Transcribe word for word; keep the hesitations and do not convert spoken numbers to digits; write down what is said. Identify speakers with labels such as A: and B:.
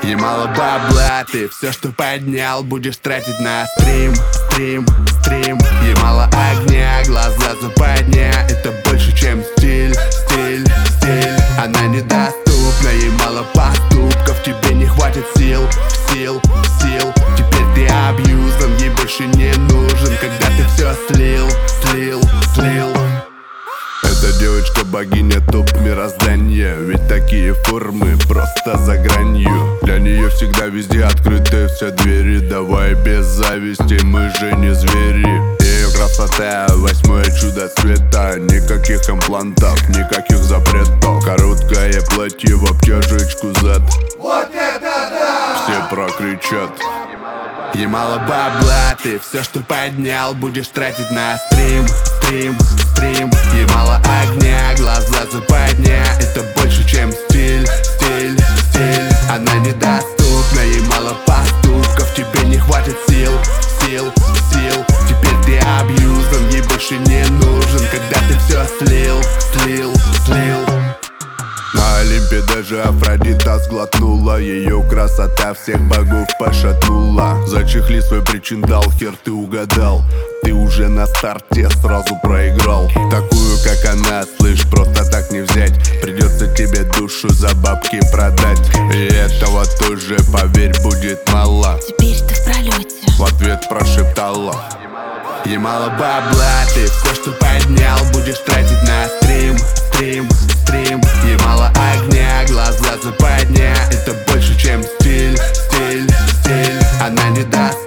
A: Ей мало бабла, ты все, что поднял, будешь тратить на стрим, стрим, стрим. Ей мало огня, глаза западня, это больше, чем стиль, стиль, стиль. Она недоступна, ей мало поступков, тебе не хватит сил, сил, сил. Теперь ты абьюзом, ей больше не нужен, когда ты все слил, слил, слил. Эта девочка богиня топ мироздания, ведь такие формы просто за гранью. Для нее всегда везде открыты все двери. Давай без зависти, мы же не звери. Ее красота восьмое чудо света. Никаких имплантов, никаких запретов. Короткое платье в обтяжечку зад.
B: Вот это да!
A: Все прокричат. Ей мало бабла, ты все, что поднял, будешь тратить на стрим, стрим, стрим. Ей мало огня, глаза западня, это больше, чем стиль, стиль, стиль. Она недоступна, ей мало поступков, тебе не хватит сил, сил, сил. Теперь ты абьюзом, ей больше не нужен, когда ты все слил, слил, слил. На Олимпе даже Афродита сглотнула. Ее красота всех богов пошатнула. Зачехли свой причиндал, хер ты угадал. Ты уже на старте сразу проиграл. Такую, как она, слышь, просто так не взять. Придется тебе душу за бабки продать. И этого тоже, поверь, будет мало.
C: Теперь ты в пролете.
A: В ответ прошептала. Ей мало бабла, ты все, что поднял, будешь тратить на стрим, стрим, стрим. Ей мало огня, глаза западня, это больше, чем стиль, стиль, стиль. Она не даст